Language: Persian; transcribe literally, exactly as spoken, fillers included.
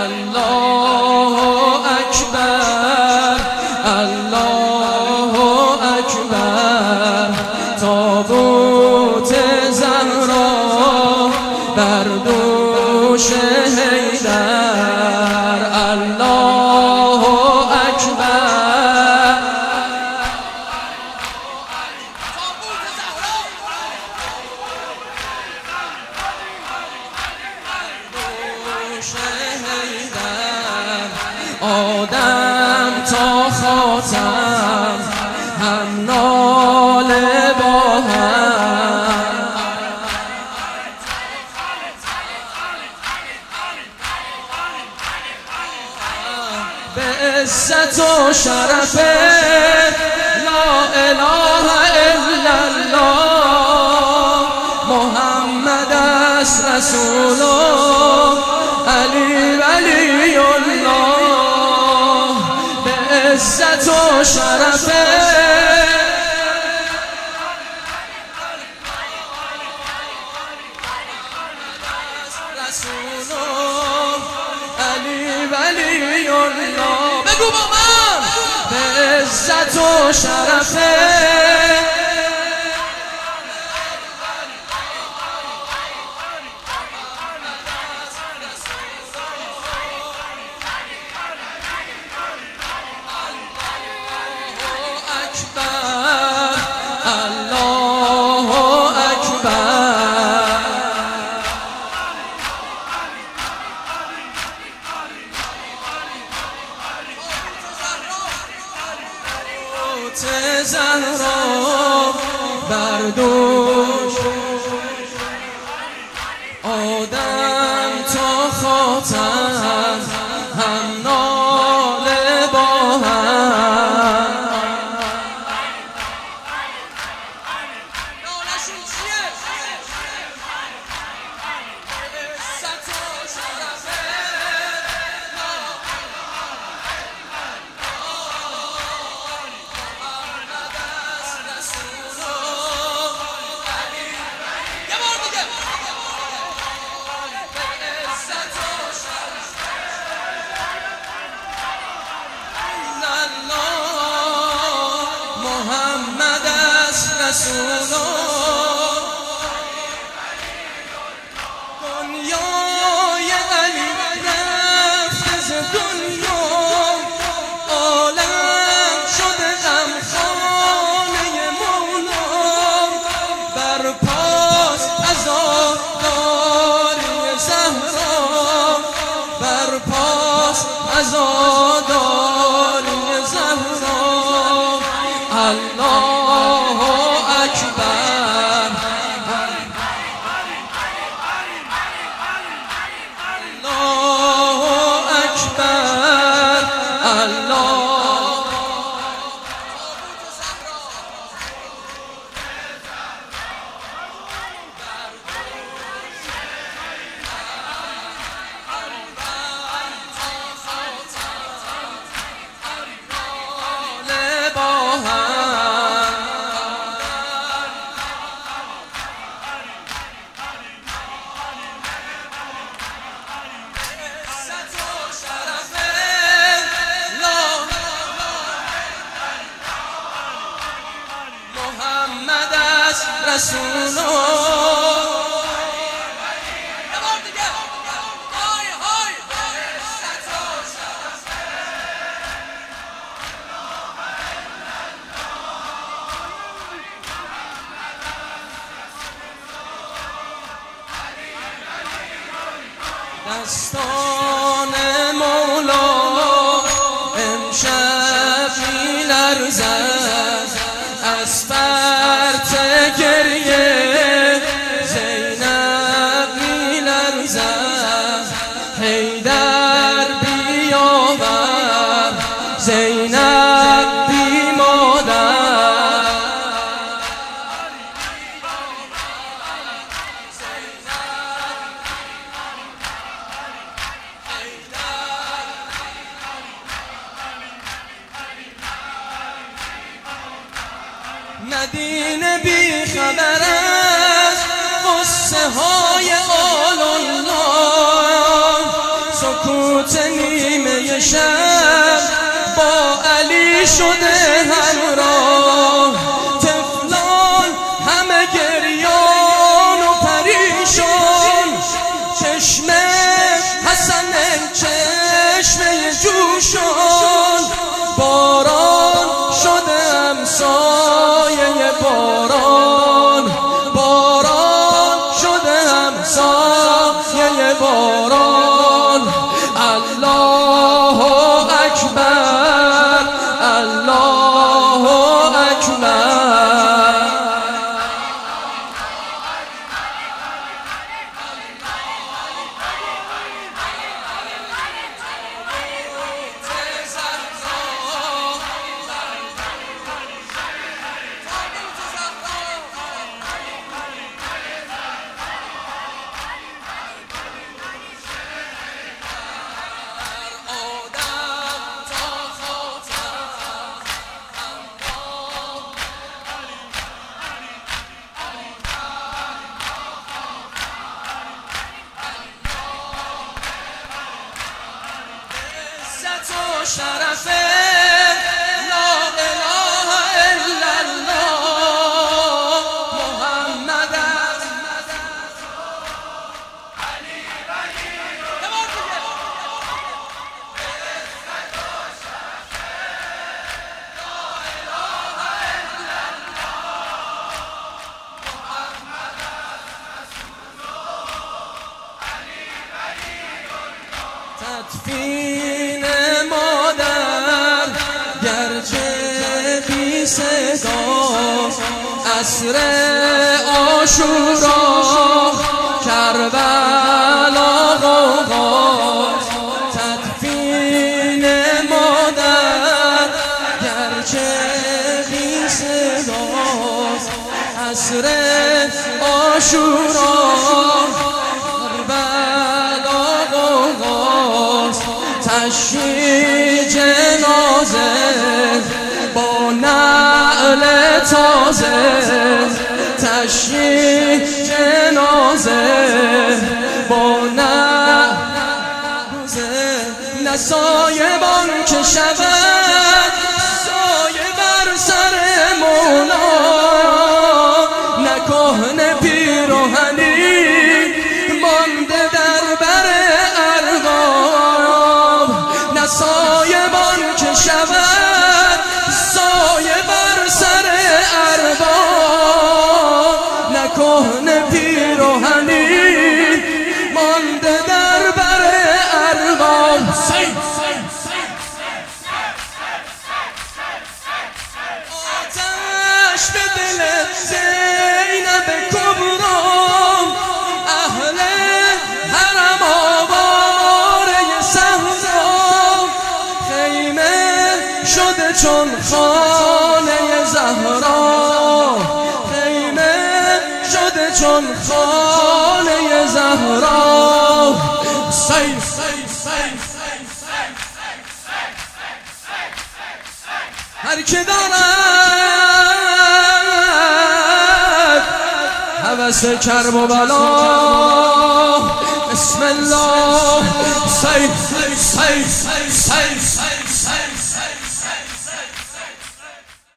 الله اکبر الله اکبر تابوت زهرا بر دوش حیدر الله اکبر آدم تا خاتم هم ناله با هم به عزت و شرف لا اله الا الله محمد است رسول علی ولی الله به عزت و شرف رسول علی ولی الله بگو با من به عزت و شرف زهرا بر دوش آدم تا خاتم هم ناله با هم نالشون چیه؟ عزت و شرفه محمد است رسول دنیای علی رفت از دنیا عالم شده غمخانه مولا بر پاس عزاداری زهرا بر پاس عزاداری زهرا الله اکبر الله اکبر الله محمد است رسول دستان مولا امشب می‌لرزد از فرط گریه زینب می‌لرزد حیدر بیاور زینب بی مادر مدینه بی خبر از قصه های آل الله سکون سکوت نیمه شب با علی شده همراه، طفلان همه گریان و پریشان، چشم حسن چشم جوشان، باران شده همسایه باران، باران شده همسایه باران. الله اکبر، الله اکبر. شرفه لا اله الا الله محمد علی ولی تدفین مادر گرچه بی صدا، عصر عاشورا کربلا غوغا، تدفین مادر گرچه بی صدا، عصر عاشورا تشییع جنازه با نعل تازه، تشییع جنازه با نعل تازه، نه سایبان که شود سایه بر سر مولا، نه کهنه پیراهنی مانده در بر ارباب، نه سایبان که شود سایه بر سر ارباب، نه کهنه پیراهنی مانده در بر ارباب. آتش به دل زینب کبرا، اهل حرم آواره صحرا، خیمه شده چون خانه زهرا، خیمه شده چون خانه زهرا. سیف هر که دارد هوس کرب و بلا، بسم الله. سیف سیف سیف